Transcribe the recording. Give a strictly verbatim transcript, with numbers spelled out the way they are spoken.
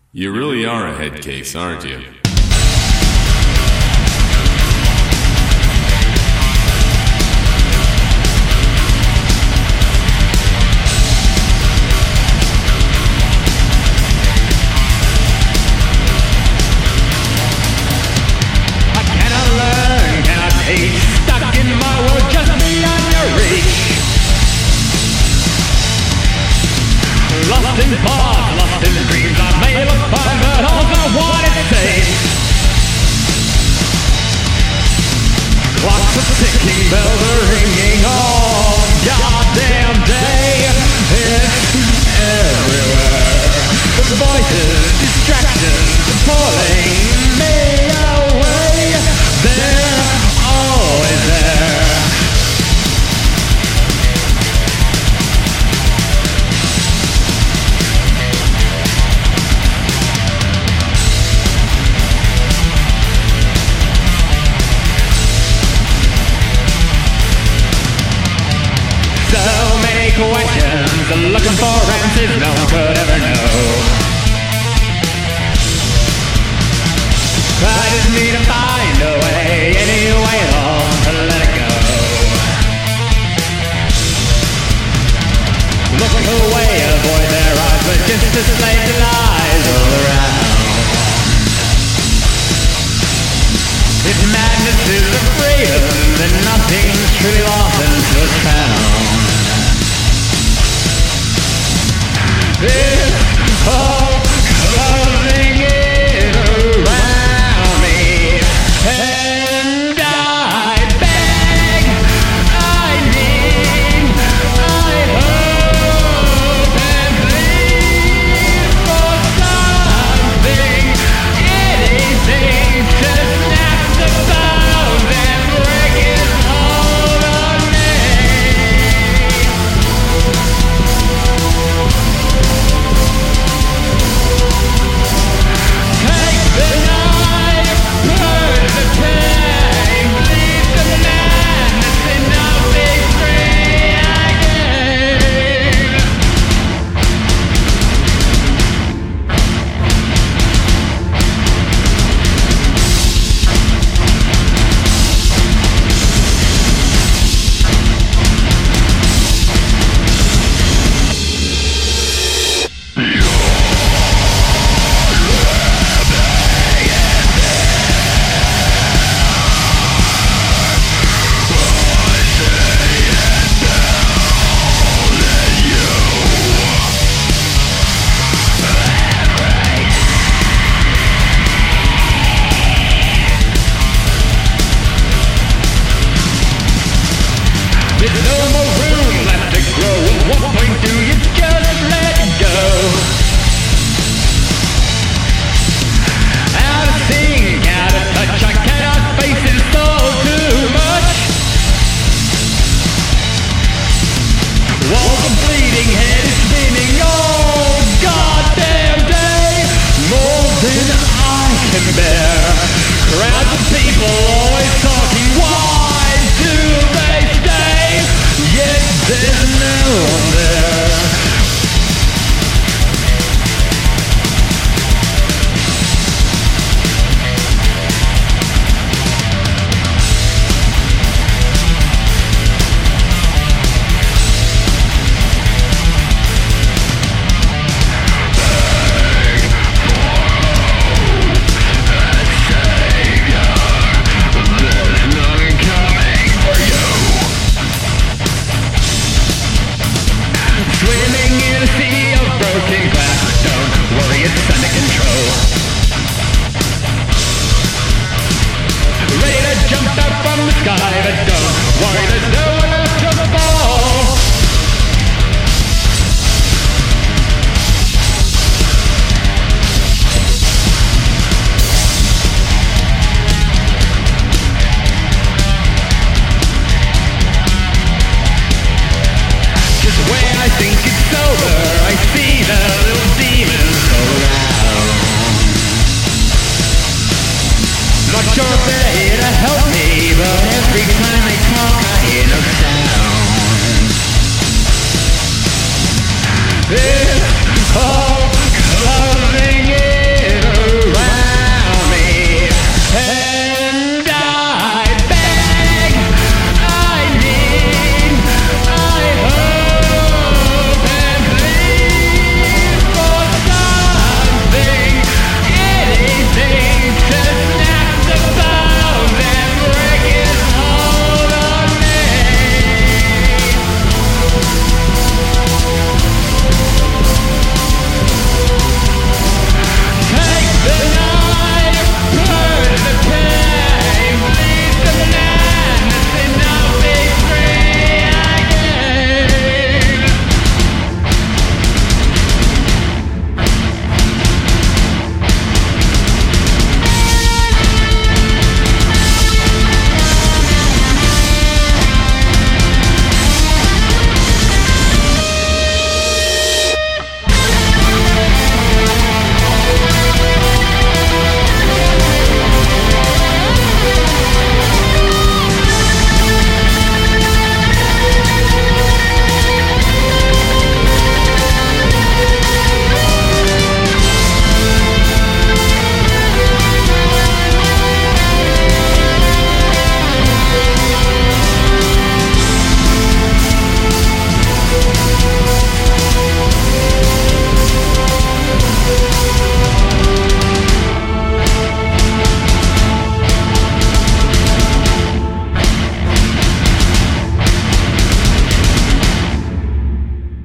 You really are a head case, aren't you? I cannot learn, cannot teach, stuck in my world just beyond your reach. Lost in thought, lost in dreams, I may look fine, but also what it takes. Clocks are ticking, bells are ringing all goddamn day. It's everywhere. The voices, distractions, pulling me away. They're always there. So many questions, looking for answers no one could ever know. I just need to find a way, any way at all, to let it go. Look away, avoid their eyes, but just a slave to lies all around. If madness is a freedom, then nothing's truly lost until it's found. It's all closing in around me, and I beg, I need, I hope and plead for something, anything to snap the bones and break its hold on me. Take the knife, purge the pain, bleed the madness, and I'll be free again. There's no more room left to grow. At what point do you just let go? Out of sync, out of touch, I cannot face it, it's all too much. Walls are bleeding, head is spinning all goddamn day. More than I can bear. Crowds of people always talking, why do they stay? Yet there's no one there.